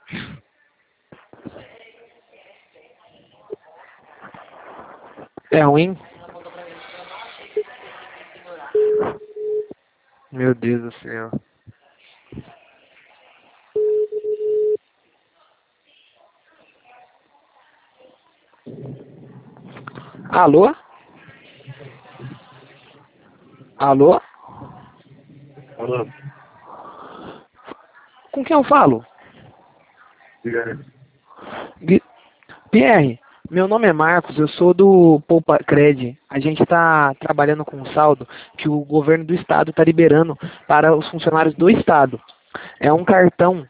É ruim? Meu Deus do céu. Alô? Alô? Alô? Com quem eu falo? Diga aí. Gui- Pierre, meu nome é Marcos, eu sou do Poupa Cred. A gente está trabalhando com um saldo que o governo do estado está liberando para os funcionários do estado. É um cartão